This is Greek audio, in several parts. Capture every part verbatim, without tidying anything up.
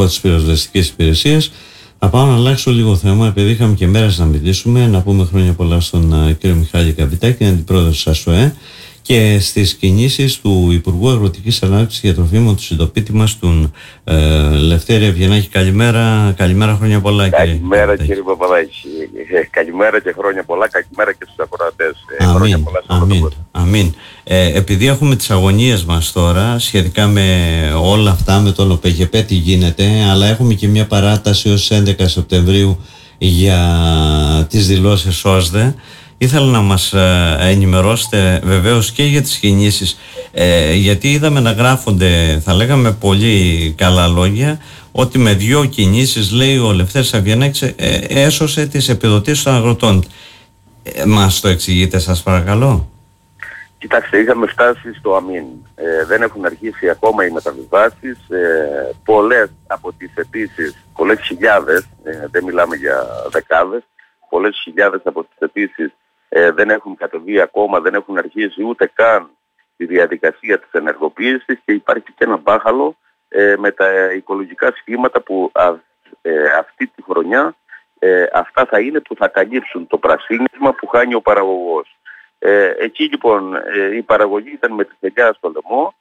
της πυροσβεστικής υπηρεσίας. Θα πάω να αλλάξω λίγο θέμα, επειδή είχαμε και μέρες να μιλήσουμε, να πούμε χρόνια πολλά στον uh, κύριο Μιχάλη Καπιτάκη, αντιπρόεδρο της ΑΣΟΕ, και στις κινήσεις του Υπουργού Αγροτικής Ανάπτυξης και Τροφίμων, του συντοπίτη μας, τον ε, Λευτέρη Ευγενάκη. Καλημέρα, καλημέρα, χρόνια πολλά. Καλημέρα κύριε, κύριε Παπαδάκη. Καλημέρα και χρόνια πολλά, καλημέρα και στους ακροατές. Χρόνια πολλά σε αμήν, αμήν. Ε, επειδή έχουμε τις αγωνίες μας τώρα σχετικά με όλα αυτά, με το ΛΟΠΕΓΕΠΕ τι γίνεται, αλλά έχουμε και μια παράταση ως έντεκα Σεπτεμβρίου για τις δηλώσεις ΟΣΔΕ. Ήθελα να μας ενημερώσετε βεβαίως και για τις κινήσεις, ε, γιατί είδαμε να γράφονται, θα λέγαμε, πολύ καλά λόγια, ότι με δύο κινήσεις, λέει ο Λευτέρης Ευγενάκης, ε, έσωσε τις επιδοτήσεις των αγροτών. Ε, μας το εξηγείτε, σας παρακαλώ? Κοιτάξτε, είχαμε φτάσει στο αμήν. Ε, δεν έχουν αρχίσει ακόμα οι μεταβιβάσεις. Ε, πολλές από τις αιτήσεις, πολλές χιλιάδες, ε, δεν μιλάμε για δεκάδες, πολλές χιλιάδες από τις αιτήσεις Ε, δεν έχουν κατεβεί ακόμα, δεν έχουν αρχίσει ούτε καν τη διαδικασία της ενεργοποίησης, και υπάρχει και ένα μπάχαλο ε, με τα οικολογικά σχήματα που α, ε, αυτή τη χρονιά ε, αυτά θα είναι που θα καλύψουν το πρασίνισμα που χάνει ο παραγωγός. Ε, εκεί λοιπόν ε, η παραγωγή ήταν με τη θεγιά στο λαιμό,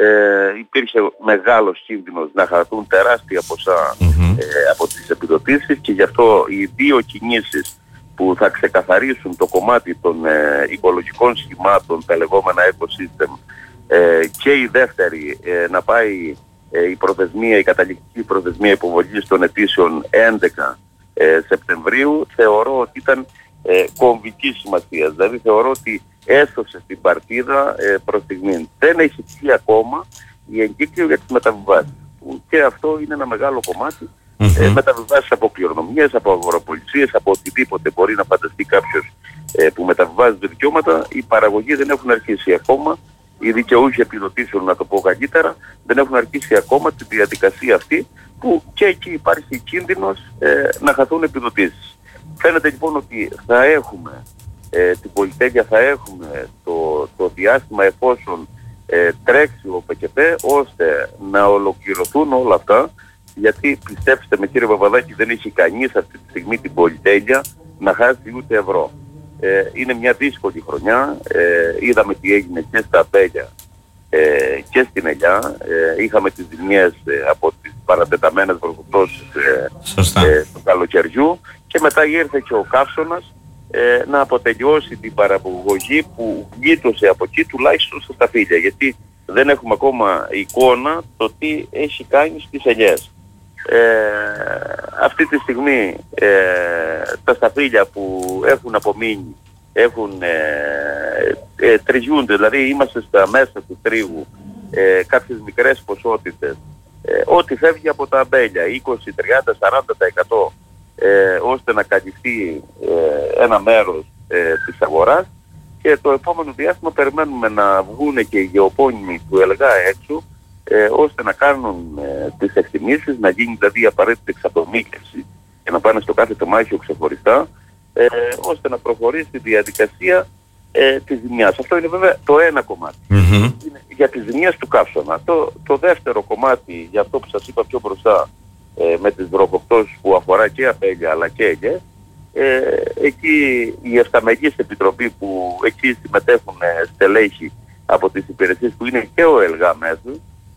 ε, υπήρχε μεγάλος κίνδυνος να χαθούν τεράστια ποσά mm-hmm. ε, από τις επιδοτήσεις, και γι' αυτό οι δύο κινήσεις που θα ξεκαθαρίσουν το κομμάτι των ε, οικολογικών σχημάτων, τα λεγόμενα ecosystem, ε, και η δεύτερη ε, να πάει ε, η προθεσμία, η καταληκτική προθεσμία υποβολής των αιτήσεων έντεκα ε, Σεπτεμβρίου, θεωρώ ότι ήταν ε, κομβική σημασία. Δηλαδή θεωρώ ότι έσωσε την παρτίδα ε, προς στιγμή. Δεν έχει βγει ακόμα η εγκύκλιο για τις μεταβιβάσεις, και αυτό είναι ένα μεγάλο κομμάτι. Mm-hmm. Ε, μεταβιβάσεις από κληρονομιές, από αγοραπολισίες, από οτιδήποτε μπορεί να φανταστεί κάποιος ε, που μεταβιβάζει δικαιώματα. Οι παραγωγοί δεν έχουν αρχίσει ακόμα, οι δικαιούχοι επιδοτήσεων, να το πω καλύτερα, δεν έχουν αρχίσει ακόμα τη διαδικασία αυτή, που και εκεί υπάρχει κίνδυνος ε, να χαθούν επιδοτήσεις. Φαίνεται λοιπόν ότι θα έχουμε ε, την πολυτέλεια, θα έχουμε το, το διάστημα εφόσον ε, τρέξει ο ΠΚΠ, ώστε να ολοκληρωθούν όλα αυτά. Γιατί πιστέψτε με κύριε Παπαδάκη, δεν έχει κανείς αυτή τη στιγμή την πολυτέλεια να χάσει ούτε ευρώ. Ε, είναι μια δύσκολη χρονιά, ε, είδαμε τι έγινε και στα αμπέλια ε, και στην ελιά. Ε, είχαμε τις ζημιές ε, από τις παρατεταμένες βροχοπτώσεις ε, ε, του καλοκαιριού, και μετά ήρθε και ο καύσωνας ε, να αποτελειώσει την παραγωγή που γλίτωσε από εκεί, τουλάχιστον στα σταφύλια, γιατί δεν έχουμε ακόμα εικόνα το τι έχει κάνει στις ελιές. Ε, αυτή τη στιγμή ε, τα σταφύλια που έχουν απομείνει έχουν ε, ε, τριγιούνται, δηλαδή είμαστε στα μέσα του τρίγου ε, κάποιες μικρές ποσότητες, ε, ό,τι φεύγει από τα αμπέλια, είκοσι, τριάντα, σαράντα τοις εκατό, ε, ώστε να καλυφθεί ε, ένα μέρος ε, της αγοράς, και το επόμενο διάστημα περιμένουμε να βγουν και οι γεωπόνιμοι του ΕΛΓΑ έξω, Ε, ώστε να κάνουν ε, τις εκτιμήσεις, να γίνει δηλαδή απαραίτητη εξατομίκευση και να πάνε στο κάθε τεμάχιο ξεχωριστά, ε, ώστε να προχωρήσει τη διαδικασία ε, της ζημιάς. Αυτό είναι βέβαια το ένα κομμάτι. Mm-hmm. Είναι για τις ζημιές του καύσωνα. Το, το δεύτερο κομμάτι, για αυτό που σας είπα πιο μπροστά, ε, με τις βροχοπτώσεις που αφορά και αμπέλια αλλά και ελιές, ε, εκεί η Ευταμελής Επιτροπή, που εκεί συμμετέχουν στελέχη από τις υπηρεσίες που είναι και ο ΕΛΓΑ μέσα,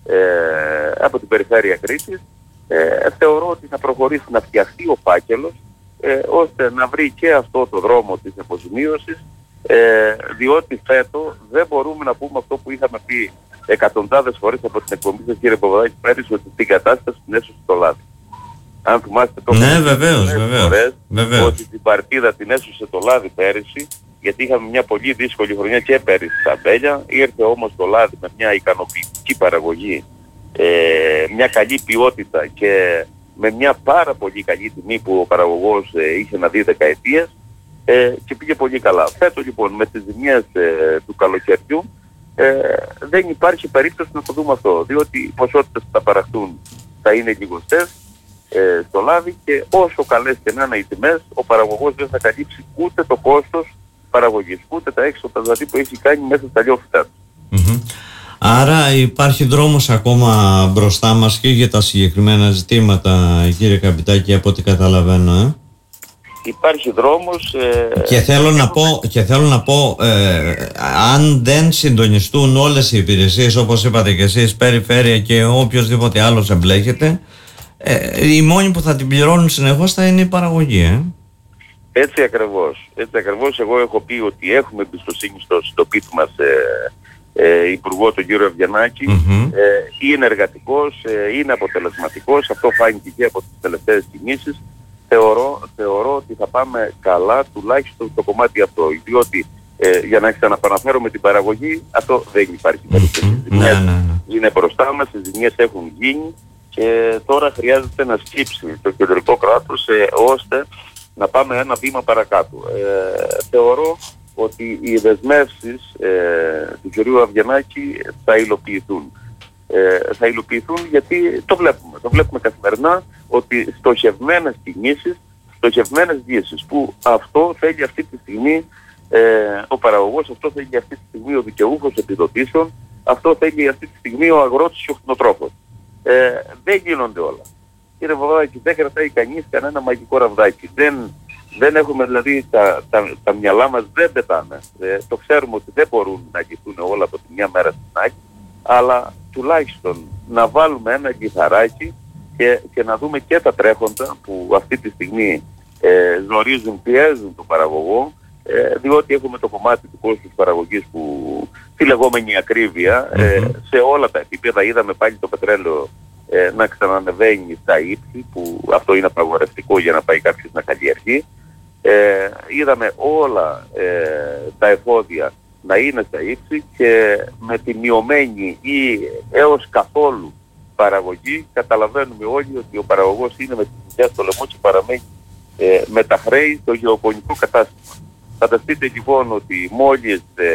Ε, από την περιφέρεια Κρήτης, ε, θεωρώ ότι θα προχωρήσει να φτιαχτεί ο φάκελος, ε, ώστε να βρει και αυτό το δρόμο της αποζημίωσης, ε, διότι φέτο δεν μπορούμε να πούμε αυτό που είχαμε πει εκατοντάδες φορές από την εκπομπή σας κύριε Παπαδάκη πέρυσι, ότι την κατάσταση την έσωσε το λάδι. Αν θυμάστε το ναι, βεβαίως, βεβαίως, φορές, βεβαίως. ότι την παρτίδα την έσωσε το λάδι πέρυσι, γιατί είχαμε μια πολύ δύσκολη χρονιά και πέρυσι στα αμπέλια. Ήρθε όμως το λάδι με μια ικανοποιητική παραγωγή, ε, μια καλή ποιότητα και με μια πάρα πολύ καλή τιμή που ο παραγωγός ε, είχε να δει δεκαετίες, ε, και πήγε πολύ καλά. Φέτος λοιπόν με τις ζημιές ε, του καλοκαιριού ε, δεν υπάρχει περίπτωση να το δούμε αυτό, διότι οι ποσότητες που θα παραχθούν θα είναι λιγοστές ε, στο λάδι, και όσο καλές και να είναι οι τιμές, ο παραγωγός δεν θα καλύψει ούτε το κόστος παραγωγής, ούτε τα έξοδα δηλαδή που έχει κάνει μέσα στα λιόφυτα του. Mm-hmm. Άρα υπάρχει δρόμος ακόμα μπροστά μας και για τα συγκεκριμένα ζητήματα, κύριε Καπιτάκη, από ό,τι καταλαβαίνω, ε? Υπάρχει δρόμος. Ε, και, θέλω να πω, και θέλω να πω, ε, αν δεν συντονιστούν όλες οι υπηρεσίες, όπως είπατε και εσείς, περιφέρεια και οποιοσδήποτε άλλος εμπλέκεται, ε, οι μόνοι που θα την πληρώνουν συνεχώς θα είναι η παραγωγή, ε? Έτσι ακριβώς. Έτσι ακριβώς. Εγώ έχω πει ότι έχουμε εμπιστοσύνη στο συντοπίτη μας ε, ε, υπουργό, τον κύριο Αβγενάκη. Mm-hmm. Ε, είναι εργατικός, ε, είναι αποτελεσματικός. Αυτό φάνηκε και από τις τελευταίες κινήσεις. Θεωρώ, θεωρώ ότι θα πάμε καλά, τουλάχιστον στο κομμάτι αυτό. Διότι ε, για να ξαναπαναφέρω με την παραγωγή, αυτό δεν υπάρχει περίπτωση. Mm-hmm. Οι ζημιές ναι, ναι, ναι. είναι μπροστά μας, οι ζημιές έχουν γίνει και τώρα χρειάζεται να σκύψει το κεντρικό κράτος ε, ώστε να πάμε ένα βήμα παρακάτω. Ε, θεωρώ ότι οι δεσμεύσεις ε, του κυρίου Αβγενάκη θα υλοποιηθούν. Ε, θα υλοποιηθούν γιατί το βλέπουμε. Το βλέπουμε καθημερινά ότι στοχευμένες κινήσεις, στοχευμένες λύσεις που αυτό θέλει αυτή τη στιγμή ε, ο παραγωγός, αυτό θέλει αυτή τη στιγμή ο δικαιούχος επιδοτήσεων, αυτό θέλει αυτή τη στιγμή ο αγρότης και ο κτηνοτρόφος. Ε, δεν γίνονται όλα. Κύριε Παπαδάκη, δεν κρατάει κανείς κανένα μαγικό ραβδάκι. Δεν, δεν έχουμε δηλαδή τα, τα, τα μυαλά μας δεν πετάνε. Ε, το ξέρουμε ότι δεν μπορούν να αγγιθούν όλα από τη μια μέρα στην άλλη, αλλά τουλάχιστον να βάλουμε ένα λιθαράκι και, και να δούμε και τα τρέχοντα που αυτή τη στιγμή ε, γνωρίζουν, πιέζουν τον παραγωγό, ε, διότι έχουμε το κομμάτι του κόστους παραγωγής που τη λεγόμενη ακρίβεια mm-hmm. ε, σε όλα τα επίπεδα. Είδαμε πάλι το πετρέλαιο ε, να ξανανεβαίνει στα ύψη, που αυτό είναι απαγορευτικό για να πάει κάποιος να καλλιεργεί. Ε, είδαμε όλα ε, τα εφόδια να είναι στα ύψη και με τη μειωμένη ή έως καθόλου παραγωγή καταλαβαίνουμε όλοι ότι ο παραγωγός είναι με τη δουλειά στο λαιμό και παραμένει ε, με τα χρέη στο γεωπονικό κατάστημα. Φανταστείτε λοιπόν ότι μόλις ε,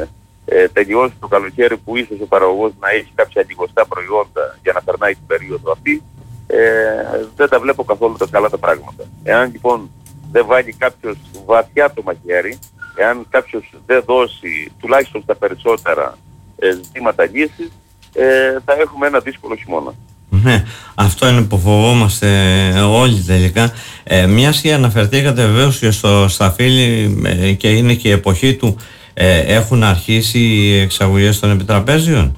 ε, τελειώσει το καλοκαίρι που ίσως ο παραγωγός να έχει κάποια λιγοστά προϊόντα για να περνάει την περίοδο αυτή, ε, δεν τα βλέπω καθόλου τα καλά τα πράγματα. Εάν λοιπόν δεν βάλει κάποιος βαθιά το μαχαίρι, εάν κάποιος δεν δώσει τουλάχιστον στα περισσότερα ε, ζητήματα λύσεις, ε, θα έχουμε ένα δύσκολο χειμώνα. Ναι, αυτό είναι που φοβόμαστε όλοι τελικά. Ε, μιας και αναφερθήκατε βεβαίως και στο σταφύλι ε, και είναι και η εποχή του, ε, έχουν αρχίσει οι εξαγωγές των επιτραπέζιων?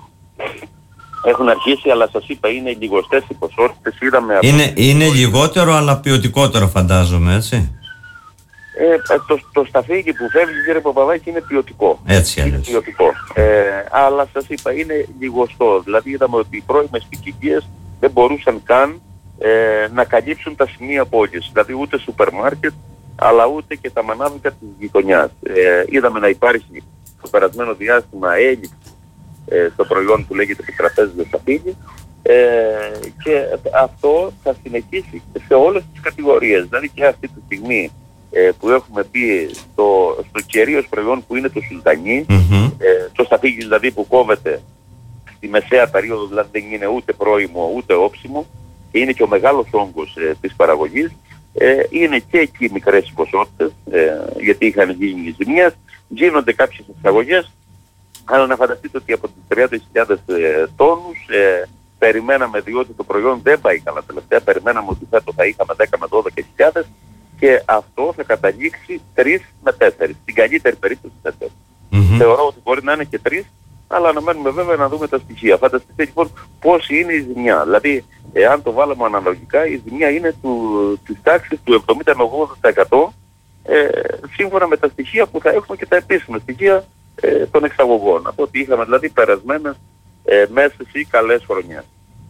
Έχουν αρχίσει, αλλά σας είπα είναι λιγοστές οι ποσότητες. Είδαμε είναι είναι λιγότερο αλλά ποιοτικότερο φαντάζομαι, έτσι? Ε, το, το σταφύλι που φεύγει, κύριε Παπαδάκη, είναι ποιοτικό. Έτσι είναι ποιοτικό. Ε, αλλά σας είπα είναι λιγοστό. Δηλαδή είδαμε ότι οι πρώιμες ποικιλίες δεν μπορούσαν καν ε, να καλύψουν τα σημεία πόλης. Δηλαδή ούτε σούπερ μάρκετ, αλλά ούτε και τα μανάβικα της γειτονιάς. Ε, είδαμε να υπάρχει στο περασμένο διάστημα έλλειψη ε, στο προϊόν που λέγεται επιτραπέζιο σταφύλι. Ε, και αυτό θα συνεχίσει σε όλες τις κατηγορίες. Δηλαδή και αυτή τη στιγμή ε, που έχουμε πει στο, στο κυρίως προϊόν που είναι το σουλτανί, mm-hmm. ε, το σταφύλι δηλαδή που κόβεται στη μεσαία περίοδο, δηλαδή δεν είναι ούτε πρώιμο ούτε όψιμο και είναι και ο μεγάλος όγκος ε, της παραγωγής, ε, είναι και εκεί μικρές ποσότητες ε, γιατί είχαν γίνει ζημιές, γίνονται κάποιες εξαγωγές, αλλά να φανταστείτε ότι από τις τριάντα χιλιάδες ε, τόνους ε, περιμέναμε, διότι το προϊόν δεν πάει καλά τελευταία, περιμέναμε ότι φέτος θα είχαμε δέκα με δώδεκα χιλιάδες και αυτό θα καταλήξει τρεις με τέσσερις, στην καλύτερη περίπτωση τέσσερις. Mm-hmm. Θεωρώ ότι μπορεί να είναι και τρεις, αλλά αναμένουμε βέβαια να δούμε τα στοιχεία. Φανταστείτε λοιπόν πώς είναι η ζημιά. Δηλαδή, εάν το βάλαμε αναλογικά, η ζημιά είναι του, της τάξης του εβδομήντα με ογδόντα τοις εκατό ε, σύμφωνα με τα στοιχεία που θα έχουμε και τα επίσημα στοιχεία ε, των εξαγωγών. Από ότι είχαμε δηλαδή περασμένες ε, μέσες ή καλές χρονιές.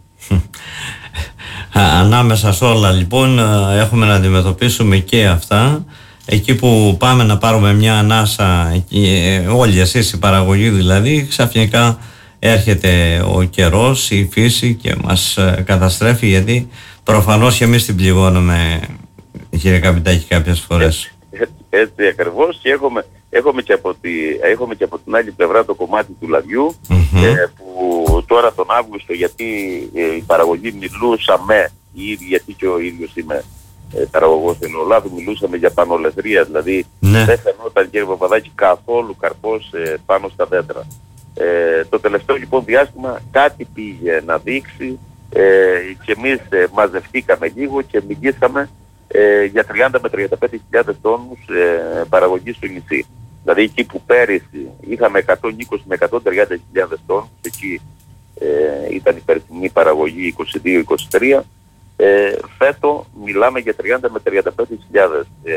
Ανάμεσα σε όλα λοιπόν έχουμε να αντιμετωπίσουμε και αυτά. Εκεί που πάμε να πάρουμε μια ανάσα, όλοι εσείς η παραγωγή δηλαδή, ξαφνικά έρχεται ο καιρός, η φύση και μας καταστρέφει, γιατί προφανώς και εμείς την πληγώνουμε, κύριε Καπιτάκη, κάποιες φορές. Έτσι, έτσι ακριβώς, και έχουμε, έχουμε, και από τη, έχουμε και από την άλλη πλευρά το κομμάτι του λαδιού, mm-hmm. ε, που τώρα τον Αύγουστο, γιατί ε, η παραγωγή μιλούσαμε, ή γιατί και ο ίδιος είμαι ε, παραγωγός στην Ελλάδα, μιλούσαμε για πανολεθρία, δηλαδή ναι. δεν φαινόταν, κύριε Παπαδάκη, καθόλου καρπός ε, πάνω στα δέντρα. Ε, το τελευταίο λοιπόν διάστημα κάτι πήγε να δείξει ε, και εμείς ε, μαζευτήκαμε λίγο και μιλήσαμε ε, για τριάντα με τριάντα πέντε χιλιάδες τόνους ε, παραγωγή στο νησί. Δηλαδή εκεί που πέρυσι είχαμε εκατόν είκοσι με εκατόν τριάντα χιλιάδες τόνους, εκεί ε, ήταν η περσινή παραγωγή είκοσι δύο είκοσι τρία, ε, φέτο μιλάμε για τριάντα με τριάντα πέντε χιλιάδες. Ε,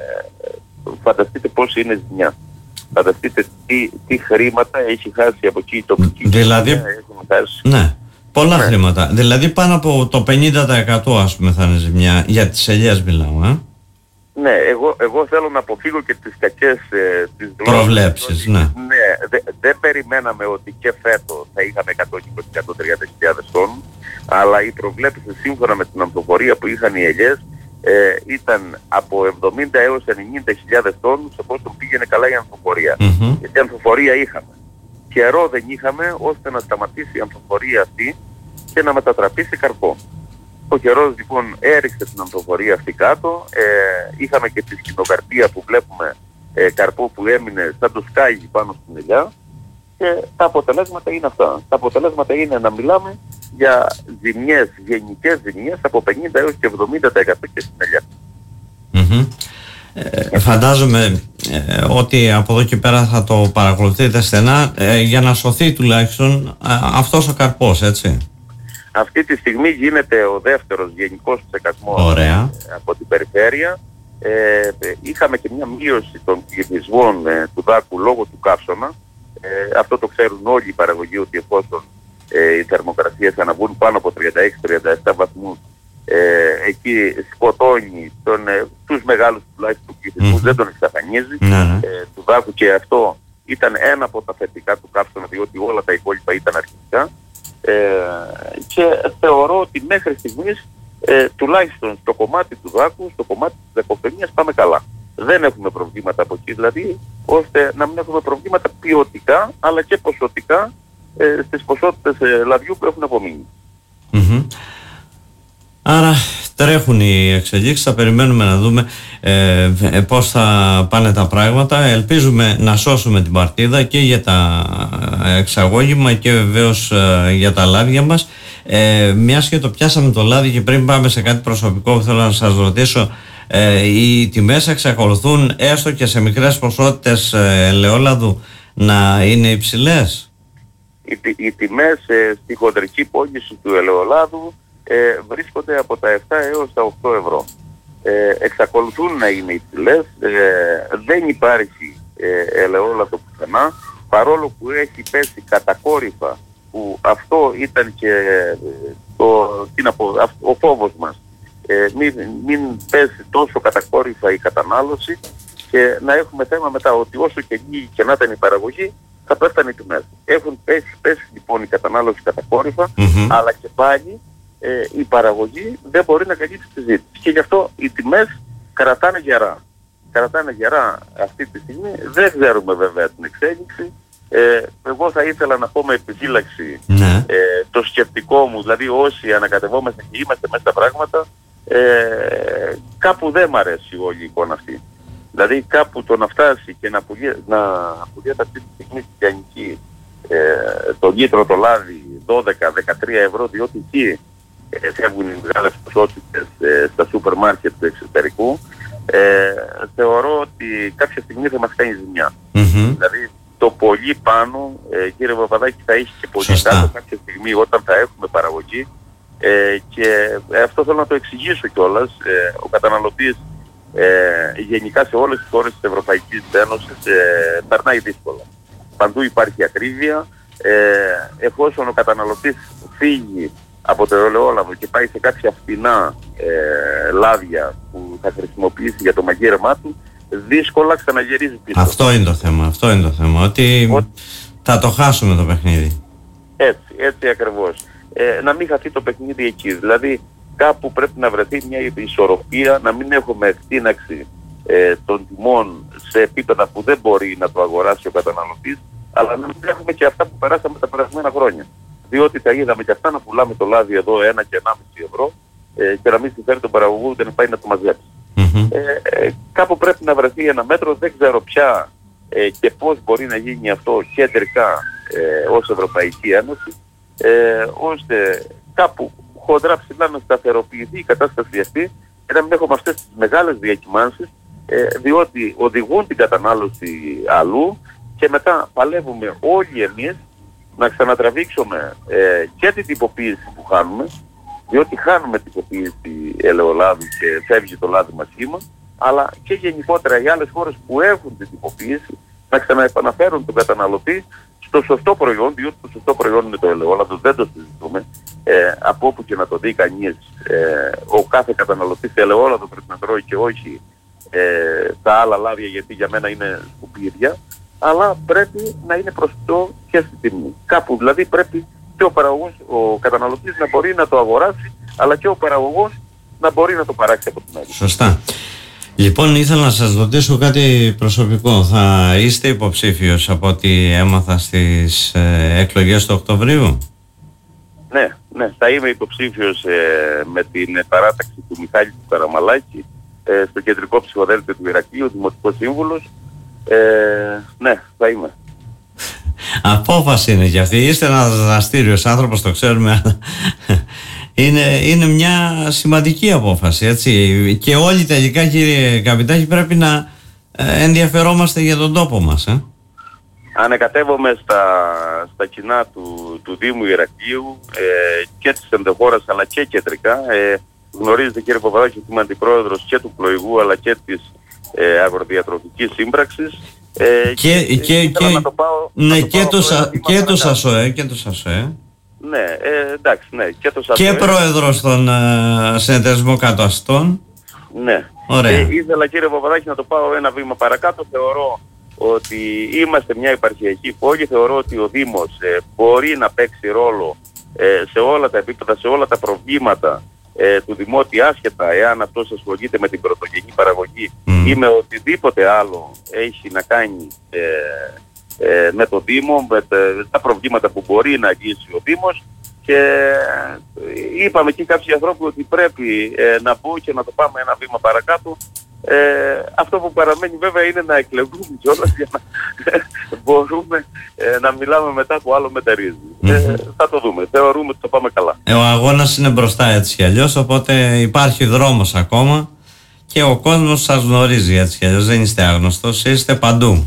φανταστείτε πώς είναι η ζημιά. Φανταστείτε τι, τι χρήματα έχει χάσει από εκεί η τοπική. Δηλαδή, ναι, πολλά ναι. χρήματα. Δηλαδή πάνω από το πενήντα τοις εκατό ας πούμε θα είναι ζημιά. Για τις ελιές μιλάω, ε. Ναι, εγώ, εγώ θέλω να αποφύγω και τις κακές ε, τις προβλέψεις, ναι. Ναι, δε, δεν περιμέναμε ότι και φέτος θα είχαμε εκατόν είκοσι με εκατόν τριάντα χιλιάδες τόνους, αλλά οι προβλέψεις σύμφωνα με την ανθοφορία που είχαν οι ελιές ε, ήταν από εβδομήντα έως ενενήντα χιλιάδες τόνους εφόσον πήγαινε καλά η ανθοφορία. Mm-hmm. Γιατί ανθοφορία είχαμε. Καιρό δεν είχαμε ώστε να σταματήσει η ανθοφορία αυτή και να μετατραπεί σε καρπό. Ο καιρός λοιπόν έριξε την ανθοφορία αυτή κάτω, ε, είχαμε και τη σκηνοκαρπία που βλέπουμε ε, καρπό που έμεινε σαν το σκάγι πάνω στην ελιά και τα αποτελέσματα είναι αυτά. Τα αποτελέσματα είναι να μιλάμε για ζημιές, γενικές ζημιές από πενήντα έως και εβδομήντα τοις εκατό και στην ελιά. Mm-hmm. Ε, φαντάζομαι ε, ότι από εδώ και πέρα θα το παρακολουθείτε στενά ε, για να σωθεί τουλάχιστον ε, αυτός ο καρπός, έτσι. Αυτή τη στιγμή γίνεται ο δεύτερος γενικός ψεκασμός ε, από την περιφέρεια. Ε, ε, είχαμε και μια μείωση των πληθυσμών ε, του δάκου λόγω του καύσωνα. Ε, αυτό το ξέρουν όλοι οι παραγωγοί ότι εφόσον ε, οι θερμοκρασίες αναβούν πάνω από τριάντα έξι τριάντα επτά βαθμούς ε, εκεί σκοτώνει τον, ε, τους μεγάλους τουλάχιστον πληθυσμούς, mm. δεν τον εξαφανίζει mm. ε, του δάκου και αυτό ήταν ένα από τα θετικά του καύσωνα διότι όλα τα υπόλοιπα ήταν αρκετικά. Ε, και θεωρώ ότι μέχρι στιγμής ε, τουλάχιστον στο κομμάτι του δάκου, στο κομμάτι της δεκοφενίας πάμε καλά. Δεν έχουμε προβλήματα από εκεί δηλαδή, ώστε να μην έχουμε προβλήματα ποιοτικά αλλά και ποσοτικά ε, στις ποσότητες ε, λαδιού που έχουν απομείνει. Mm-hmm. Άρα τρέχουν οι εξελίξεις, θα περιμένουμε να δούμε ε, ε, πώς θα πάνε τα πράγματα. Ελπίζουμε να σώσουμε την παρτίδα και για τα εξαγώγημα και βεβαίως ε, για τα λάδια μας. Ε, μιας και το πιάσαμε το λάδι και πριν πάμε σε κάτι προσωπικό που θέλω να σας ρωτήσω, ε, οι τιμές εξακολουθούν έστω και σε μικρές ποσότητες ε, ελαιόλαδου να είναι υψηλές? Οι, οι τιμές ε, στη χοντρική πώληση του ελαιολάδου Ε, βρίσκονται από τα επτά έως τα οκτώ ευρώ. Ε, εξακολουθούν να είναι υψηλές, ε, δεν υπάρχει ε, ελαιόλαδο πουθενά, παρόλο που έχει πέσει κατακόρυφα, που αυτό ήταν και ε, το, τι να πω, ο φόβος μας. Ε, μην, μην πέσει τόσο κατακόρυφα η κατανάλωση και να έχουμε θέμα μετά ότι όσο και λίγη και να ήταν η παραγωγή, θα πέφτανε οι τιμές. Έχουν πέσει, πέσει λοιπόν η κατανάλωση κατακόρυφα, mm-hmm. αλλά και πάλι Ε, η παραγωγή δεν μπορεί να καλύψει τη ζήτηση και γι' αυτό οι τιμές κρατάνε γερά. Κρατάνε γερά αυτή τη στιγμή, δεν ξέρουμε βέβαια την εξέλιξη. Ε, εγώ θα ήθελα να πω με επιφύλαξη ναι. ε, το σκεπτικό μου, δηλαδή όσοι ανακατευόμαστε και είμαστε μέσα στα πράγματα, ε, κάπου δεν μ' αρέσει όλη η εικόνα αυτή. Δηλαδή κάπου το να φτάσει και να πουλιέται αυτή τη στιγμή στη Λιανική ε, το λίτρο το λάδι δώδεκα με δεκατρία ευρώ, διότι εκεί ε, φεύγουν οι μεγάλες ποσότητες ε, στα σούπερ μάρκετ του εξωτερικού, ε, θεωρώ ότι κάποια στιγμή θα μας κάνει ζημιά. Mm-hmm. Δηλαδή το πολύ πάνω, ε, κύριε Παπαδάκη, θα έχει και πολύ κάτω κάποια στιγμή όταν θα έχουμε παραγωγή ε, και ε, αυτό θέλω να το εξηγήσω κιόλας. Ε, ο καταναλωτής ε, γενικά σε όλες τις χώρες της Ευρωπαϊκής Ένωσης ε, περνάει δύσκολα. Παντού υπάρχει ακρίβεια. Ε, εφόσον ο καταναλωτής φύγει από το ελαιόλαδο και πάει σε κάποια φτηνά ε, λάδια που θα χρησιμοποιήσει για το μαγείρεμά του, δύσκολα ξαναγυρίζει πίσω. Αυτό είναι το θέμα, αυτό είναι το θέμα, ότι Ο... θα το χάσουμε το παιχνίδι. Έτσι, έτσι ακριβώς. Ε, να μην χαθεί το παιχνίδι εκεί. Δηλαδή κάπου πρέπει να βρεθεί μια ισορροπία, να μην έχουμε εκτείναξη ε, των τιμών σε επίπεδα που δεν μπορεί να το αγοράσει ο καταναλωτής, αλλά να μην έχουμε και αυτά που περάσαμε τα περασμένα χρόνια. Διότι τα είδαμε και αυτά να πουλάμε το λάδι εδώ ένα και ενάμιση ευρώ ε, και να μην συμφέρει τον παραγωγό ούτε να πάει να το μαζέψει. Mm-hmm. Ε, ε, κάπου πρέπει να βρεθεί ένα μέτρο, δεν ξέρω πια ε, και πώς μπορεί να γίνει αυτό κεντρικά ε, ως Ευρωπαϊκή Ένωση, ε, ώστε κάπου χοντρά ψηλά να σταθεροποιηθεί η κατάσταση αυτή και να μην έχουμε αυτές τις μεγάλες διακυμάνσεις, ε, διότι οδηγούν την κατανάλωση αλλού και μετά παλεύουμε όλοι εμείς να ξανατραβήξουμε ε, και την τυποποίηση που χάνουμε, διότι χάνουμε τυποποίηση ελαιολάδου και φεύγει το λάδι μας σχήμα, αλλά και γενικότερα οι άλλες χώρες που έχουν την τυποποίηση να ξαναεπαναφέρουν τον καταναλωτή στο σωστό προϊόν, διότι το σωστό προϊόν είναι το ελαιόλαδο, δεν το συζητούμε. Ε, από όπου και να το δει κανείς, ε, ο κάθε καταναλωτής ελαιόλαδο πρέπει να τρώει και όχι ε, τα άλλα λάδια, γιατί για μένα είναι σκουπίδια, αλλά πρέπει να είναι προσιτό και στη τιμή. Κάπου δηλαδή πρέπει και ο παραγωγός, ο καταναλωτής να μπορεί να το αγοράσει, αλλά και ο παραγωγός να μπορεί να το παράξει από την άλλη. Σωστά. Λοιπόν, ήθελα να σας ρωτήσω κάτι προσωπικό. Θα είστε υποψήφιος από ό,τι έμαθα στις ε, εκλογές του Οκτωβρίου? Ναι, ναι, θα είμαι υποψήφιος ε, με την παράταξη του Μιχάλη του Καραμαλάκη ε, στο κεντρικό ψηφοδέλτιο του Ηρακλείου, δημοτικός σύμβουλος. Ε, ναι, θα είμαι. Απόφαση είναι και αυτή. Είστε ένας δραστήριος άνθρωπος, το ξέρουμε. Είναι, είναι μια σημαντική απόφαση, έτσι. Και όλοι τελικά, κύριε Καπιτάκη, πρέπει να ε, ενδιαφερόμαστε για τον τόπο μας. Ε. Ανακατεύομαι στα, στα κοινά του, του Δήμου Ηρακλείου ε, και της ενδοχώρας αλλά και κεντρικά. Ε, γνωρίζετε, κύριε Παπαδάκη, ότι είμαι αντιπρόεδρος και του Πλοηγού αλλά και της ε, Αγροδιατροφικής Σύμπραξης. Ε, και και, και, και, το πάω, ναι, και, το σα, και το ΣΑΣΟΕ και το ΣΑΣΟΕ. Ναι, ε, εντάξει, ναι, και το ΣΑΣΟΕ. Και πρόεδρος στον uh, συνεταιρισμό καταστών. Ναι. Ωραία. Ε, ήθελα, κύριε Παπαδάκη, να το πάω ένα βήμα παρακάτω. Θεωρώ ότι είμαστε μια επαρχιακή πόλη. Θεωρώ ότι ο Δήμος ε, μπορεί να παίξει ρόλο ε, σε όλα τα επίπεδα, σε όλα τα προβλήματα ε, του Δημότη, άσχετα εάν αυτός ασχολείται με την πρωτογενή παραγωγή mm. ή με οτιδήποτε άλλο έχει να κάνει ε, ε, με το Δήμο, με τα, τα προβλήματα που μπορεί να αγγίσει ο Δήμος. Και είπαμε και κάποιοι ανθρώποι ότι πρέπει ε, να μπω και να το πάμε ένα βήμα παρακάτω. Ε, αυτό που παραμένει βέβαια είναι να εκλεγούμε κιόλας για να μπορούμε ε, να μιλάμε μετά που άλλο μεταρρύζει. Mm-hmm. Ε, θα το δούμε. Θεωρούμε ότι το πάμε καλά. Ε, ο αγώνας είναι μπροστά έτσι κι αλλιώς, οπότε υπάρχει δρόμος ακόμα και ο κόσμος σας γνωρίζει έτσι κι αλλιώς. Δεν είστε άγνωστος, είστε παντού.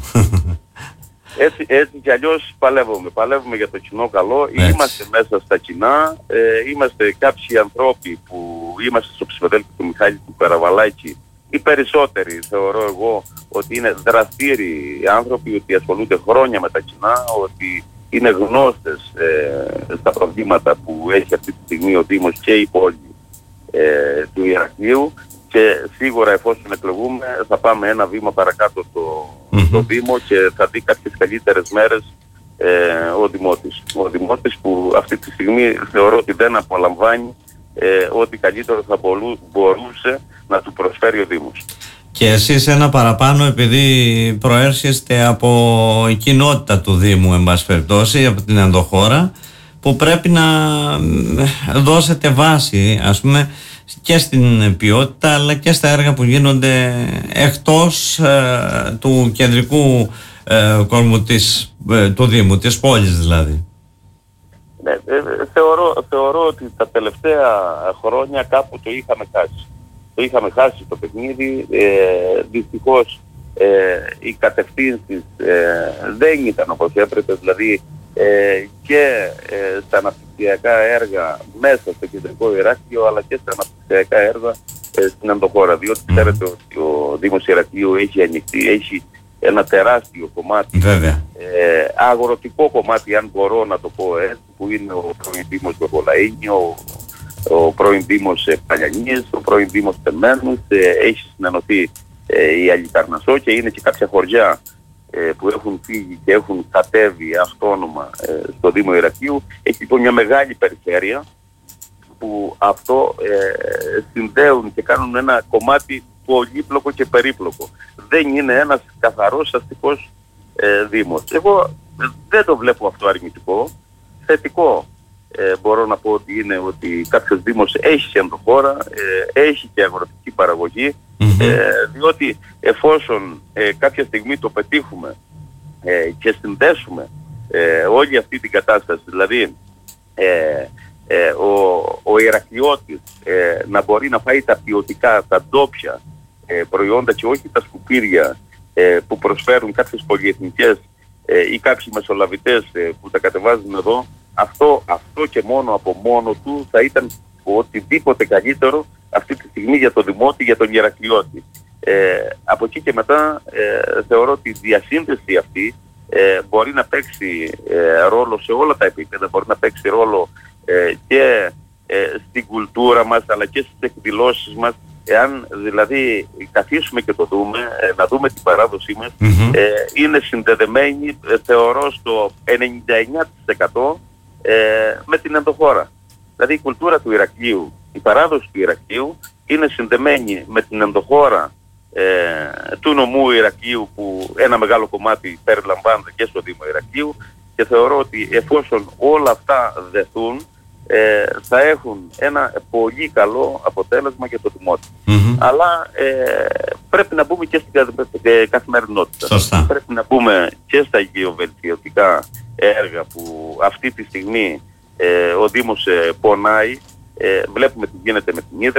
Έτσι, έτσι κι αλλιώς παλεύουμε. Παλεύουμε για το κοινό καλό. Έτσι. Είμαστε μέσα στα κοινά. Ε, είμαστε κάποιοι ανθρώποι που είμαστε στο ψηφοδέλτιο του Μιχάλη του Καραμαλάκη. Οι περισσότεροι θεωρώ εγώ ότι είναι δραστήριοι άνθρωποι, ότι ασχολούνται χρόνια με τα κοινά, ότι είναι γνώστες ε, στα προβλήματα που έχει αυτή τη στιγμή ο Δήμος και η πόλη ε, του Ηρακλείου. Και σίγουρα εφόσον εκλογούμε θα πάμε ένα βήμα παρακάτω στο, mm-hmm. στο Δήμο και θα δει κάποιες καλύτερες μέρες ε, ο Δημότης. Ο Δημότης που αυτή τη στιγμή θεωρώ ότι δεν απολαμβάνει ε, ό,τι καλύτερο θα μπορού, μπορούσε να του προσφέρει ο Δήμος. Και εσείς ένα παραπάνω, επειδή προέρχεστε από η κοινότητα του Δήμου, εν πάση περιπτώσει, από την ενδοχώρα, που πρέπει να δώσετε βάση, ας πούμε, και στην ποιότητα αλλά και στα έργα που γίνονται εκτός ε, του κεντρικού ε, κόσμου της, ε, του Δήμου, της πόλης δηλαδή. Ναι, ε, θεωρώ, θεωρώ ότι τα τελευταία χρόνια κάπου το είχαμε χάσει. Το είχαμε χάσει το παιχνίδι. Ε, δυστυχώς ε, οι κατευθύνσεις ε, δεν ήταν όπως έπρεπε, δηλαδή ε, και ε, στα αναπτυξιακά έργα μέσα στο κεντρικό Ηράκλειο αλλά και στα αναπτυξιακά έργα ε, στην ενδοχώρα, διότι mm. ξέρετε ότι ο Δήμος Ηρακλείου έχει ανοιχτεί, έχει ένα τεράστιο κομμάτι, ε, αγροτικό κομμάτι αν μπορώ να το πω έτσι, που είναι ο πρώην Δήμος Βεβολαΐνη, ο, ο πρώην Δήμος Παλιανής, ο πρώην Δήμος Τεμένους, ε, έχει συνενωθεί ε, η Αλικαρνασσό και είναι και κάποια χωριά που έχουν φύγει και έχουν κατέβει αυτόνομα ε, στο Δήμο Ηρακλείου. Έχει λοιπόν μια μεγάλη περιφέρεια που αυτό ε, συνδέουν και κάνουν ένα κομμάτι πολύπλοκο και περίπλοκο. Δεν είναι ένας καθαρός αστικός ε, Δήμος. Εγώ δεν το βλέπω αυτό αρνητικό. Θετικό ε, μπορώ να πω ότι είναι ότι κάποιος Δήμος έχει και ενδοχώρα, ε, έχει και αγροτική παραγωγή, mm-hmm. ε, διότι εφόσον ε, κάποια στιγμή το πετύχουμε ε, και συνδέσουμε ε, όλη αυτή την κατάσταση. Δηλαδή ε, ε, ο, ο Ηρακλειώτης ε, να μπορεί να φάει τα ποιοτικά, τα ντόπια ε, προϊόντα και όχι τα σκουπίδια ε, που προσφέρουν κάποιες πολυεθνικές ε, ή κάποιοι μεσολαβητές ε, που τα κατεβάζουν εδώ, αυτό, αυτό και μόνο από μόνο του θα ήταν οτιδήποτε καλύτερο αυτή τη στιγμή για το Δημότη, για τον Ηρακλειώτη. Ε, από εκεί και μετά ε, θεωρώ ότι η διασύνδεση αυτή ε, μπορεί να παίξει ε, ρόλο σε όλα τα επίπεδα, μπορεί να παίξει ρόλο ε, και ε, στην κουλτούρα μας αλλά και στις εκδηλώσεις μας, εάν δηλαδή καθίσουμε και το δούμε, ε, να δούμε την παράδοσή μας, mm-hmm. ε, είναι συνδεδεμένη ε, θεωρώ στο ενενήντα εννέα τοις εκατό ε, με την ενδοχώρα. Δηλαδή η κουλτούρα του Ηρακλείου, η παράδοση του Ηρακλείου είναι συνδεμένη με την ενδοχώρα ε, του νομού Ηρακλείου, που ένα μεγάλο κομμάτι περιλαμβάνεται και στο Δήμο Ηρακλείου, και θεωρώ ότι εφόσον όλα αυτά δεθούν ε, θα έχουν ένα πολύ καλό αποτέλεσμα για το Δημότη. Mm-hmm. Αλλά ε, πρέπει να μπούμε και στην καθημερινότητα. Σωστά. Πρέπει να μπούμε και στα υγειοβελτιωτικά έργα που αυτή τη στιγμή ε, ο Δήμος ε, πονάει. Ε, βλέπουμε τι γίνεται με την Ύδρα.